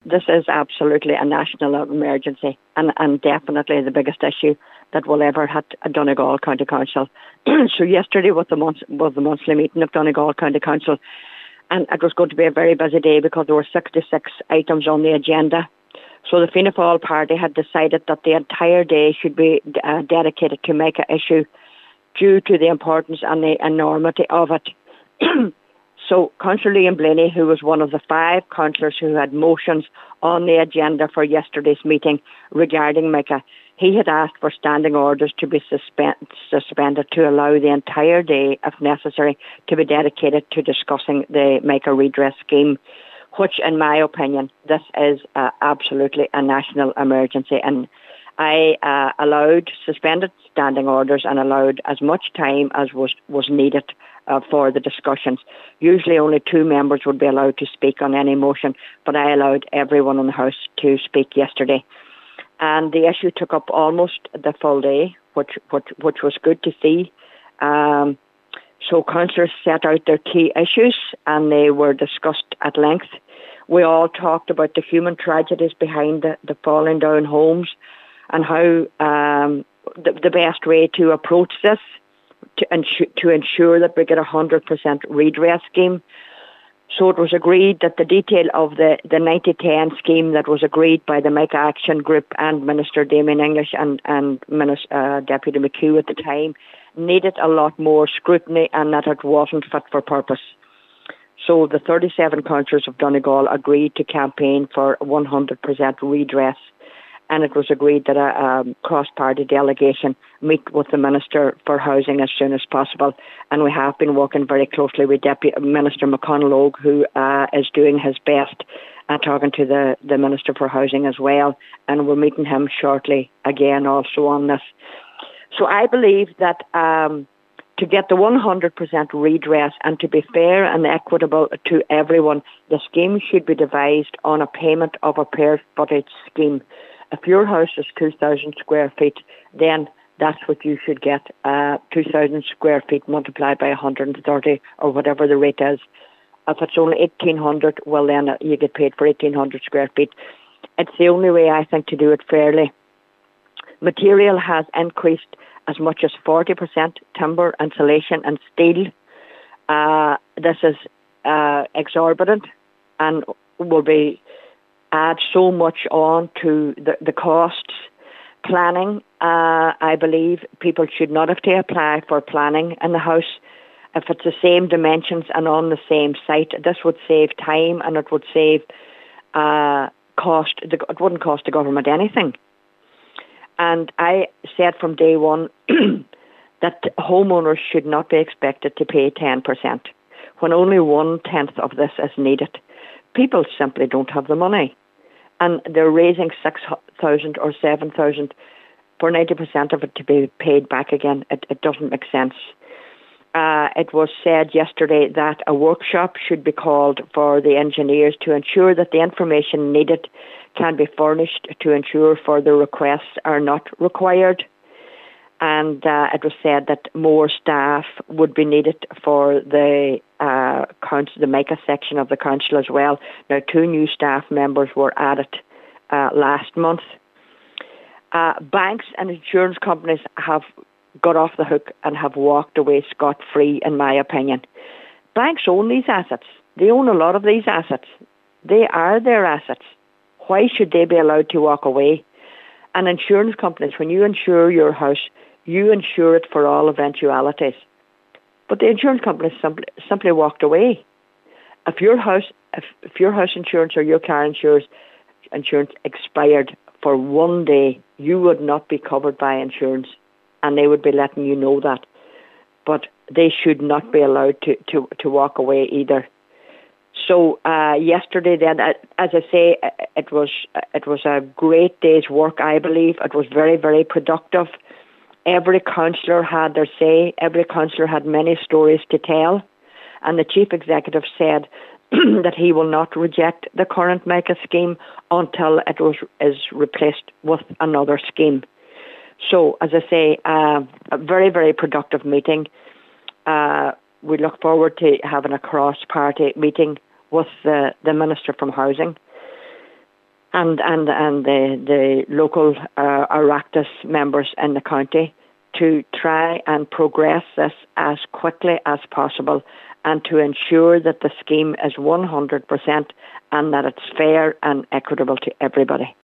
this is absolutely a national emergency, and definitely the biggest issue that we'll ever have at Donegal County Council. So yesterday was the monthly meeting of Donegal County Council, and it was going to be a very busy day because there were 66 items on the agenda. So the Fianna Fáil party had decided that the entire day should be dedicated to make an issue due to the importance and the enormity of it. So Councillor Liam Blaney, who was one of the 5 councillors who had motions on the agenda for yesterday's meeting regarding Micah, he had asked for standing orders to be suspended to allow the entire day, if necessary, to be dedicated to discussing the Micah redress scheme, which, in my opinion, this is absolutely a national emergency. And I allowed suspended standing orders and allowed as much time as was needed for the discussions. Usually only 2 members would be allowed to speak on any motion, but I allowed everyone in the House to speak yesterday. And the issue took up almost the full day, which was good to see. So councillors set out their key issues and they were discussed at length. We all talked about the human tragedies behind the falling down homes and how the best way to approach this to ensure that we get a 100% redress scheme. So it was agreed that the detail of the 90-10 scheme that was agreed by the Micah Action Group and Minister Damien English and Deputy McHugh at the time needed a lot more scrutiny and that it wasn't fit for purpose. So the 37 councillors of Donegal agreed to campaign for 100% redress, and it was agreed that a cross-party delegation meet with the Minister for Housing as soon as possible. And we have been working very closely with Deputy Minister McConalogue, who is doing his best talking to the Minister for Housing as well. And we're meeting him shortly again also on this. So I believe that to get the 100% redress and to be fair and equitable to everyone, the scheme should be devised on a payment of a per footage scheme. If your house is 2,000 square feet, then that's what you should get, 2,000 square feet multiplied by 130 or whatever the rate is. If it's only 1,800, well then you get paid for 1,800 square feet. It's the only way, I think, to do it fairly. Material has increased as much as 40%, timber, insulation and steel. This is exorbitant and will be add so much on to the costs. Planning, I believe people should not have to apply for planning in the house. If it's the same dimensions and on the same site, this would save time and it would save cost. It wouldn't cost the government anything. And I said from day one that homeowners should not be expected to pay 10% when only 1/10 of this is needed. People simply don't have the money. And they're raising 6,000 or 7,000 for 90% of it to be paid back again. It doesn't make sense. It was said yesterday that a workshop should be called for the engineers to ensure that the information needed can be furnished to ensure further requests are not required. And it was said that more staff would be needed for the council, the Micah section of the council as well. Now, 2 new staff members were added last month. Banks and insurance companies have got off the hook and have walked away scot-free, in my opinion. Banks own these assets. They own a lot of these assets. They are their assets. Why should they be allowed to walk away? And insurance companies, when you insure your house, you insure it for all eventualities. But the insurance companies simply walked away. If your house insurance or your car insurance expired for 1 day, you would not be covered by insurance, and they would be letting you know that. But they should not be allowed to walk away either. So yesterday, then, as I say, it was a great day's work. I believe it was very, very productive. Every councillor had their say. Every councillor had many stories to tell. And the Chief Executive said that he will not reject the current Micah scheme until it is replaced with another scheme. So, as I say, a very, very productive meeting. We look forward to having a cross-party meeting with the Minister from Housing. and the local Oireachtas members in the county to try and progress this as quickly as possible and to ensure that the scheme is 100% and that it's fair and equitable to everybody.